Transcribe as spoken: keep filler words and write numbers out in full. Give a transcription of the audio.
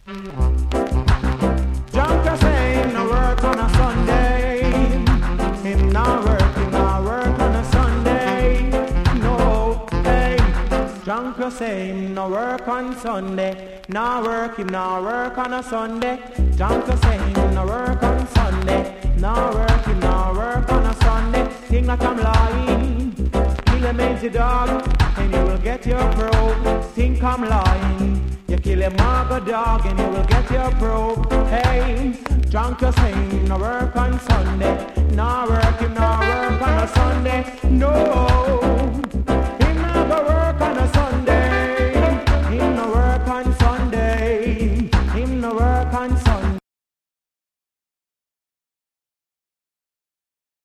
Drunk you say him no work on a Sunday. Him no work, him no work on a Sunday. No, hey. Drunk you say him no work on Sunday. No work, him no work on a Sunday. Drunk you say him no work on Sunday. No work, him no work on a Sunday. Think like I'm lying. Kill a mangy dog and you will get your probe. Think I'm lying. You kill a maga dog and you will get your probe. Hey, drunk you say him no work on Sunday. No work, him no work on a Sunday. No.